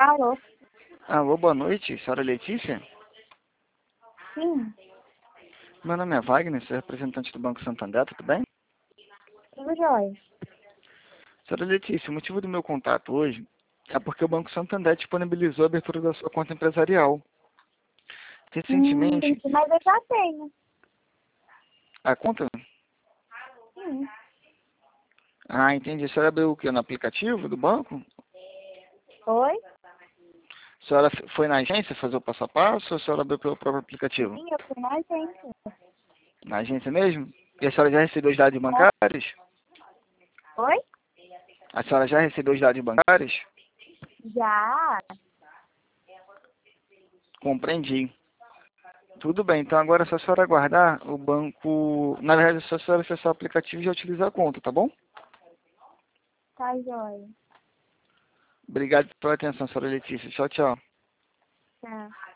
Alô? Alô, boa noite, senhora Letícia? Sim, Meu nome é Wagner, sou representante do Banco Santander, tudo bem? tudo jóia. Senhora Letícia, o motivo do meu contato hoje é porque o Banco Santander disponibilizou a abertura da sua conta empresarial. Recentemente, Entendi, mas eu já tenho. a conta... Sim. entendi. A senhora abriu o quê? No aplicativo do banco? Oi? A senhora foi na agência fazer o passo a passo ou a senhora abriu pelo próprio aplicativo? Sim, eu fui na agência. Na agência mesmo? E a senhora já recebeu os dados É. bancários? Oi? A senhora já recebeu os dados bancários? Já. Compreendi. Tudo bem, então agora é só a senhora aguardar o banco... Na verdade, é só a senhora acessar o aplicativo e já utilizar a conta, tá bom? Tá jóia. Obrigado pela atenção, senhora Letícia. Tchau, tchau. Tá.